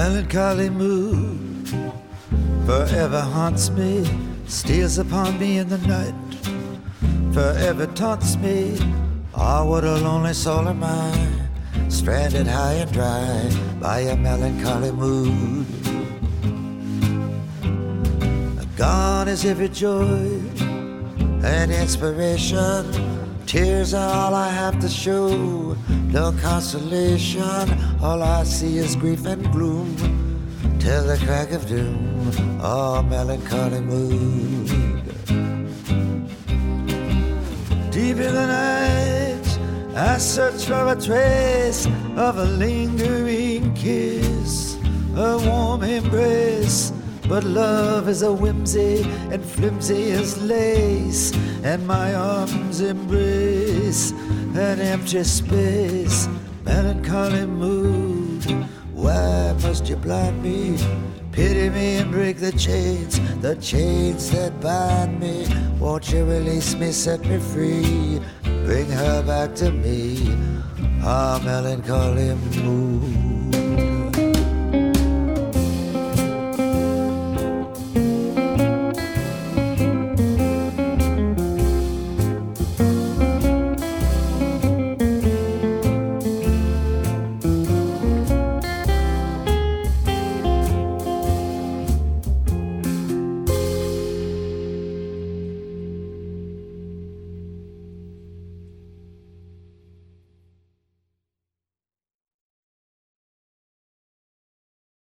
melancholy mood forever haunts me, steals upon me in the night, forever taunts me. Ah, what a lonely soul am I, stranded high and dry by a melancholy mood. Gone is every joy and inspiration, tears are all I have to show, no consolation, all I see is grief and gloom, till the crack of doom, oh melancholy mood. Deep in the night, I search for a trace of a lingering kiss, a warm embrace, but love is a whimsy and flimsy as lace, and my arms embrace an empty space. Melancholy mood, why must you blind me? Pity me and break the chains that bind me. Won't you release me, set me free, bring her back to me? Ah, melancholy mood.